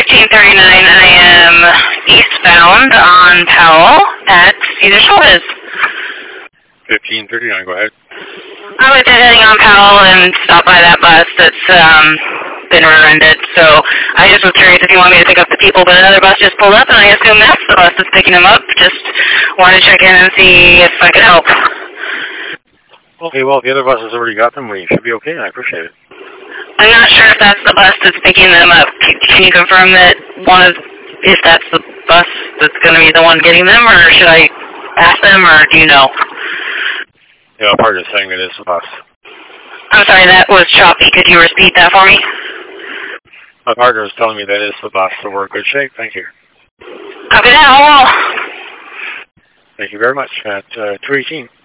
I am eastbound on Powell at Cedar Shores. 1539, go ahead. I was heading on Powell and stopped by that bus that's been rear-ended. So I just was curious if you want me to pick up the people, but another bus just pulled up, and I assume that's the bus that's picking them up. Just wanted to check in and see if I could help. Okay, well, if the other bus has already got them, we should be okay. I appreciate it. I'm not sure if that's the bus that's picking them up. Can you confirm that if that's the bus that's going to be the one getting them, or should I ask them, or do you know? Yeah, part of saying it is the bus. I'm sorry, that was choppy. Could you repeat that for me? My partner was telling me that is the bus, so we're in good shape. Thank you. Okay, now. Thank you very much. At 218.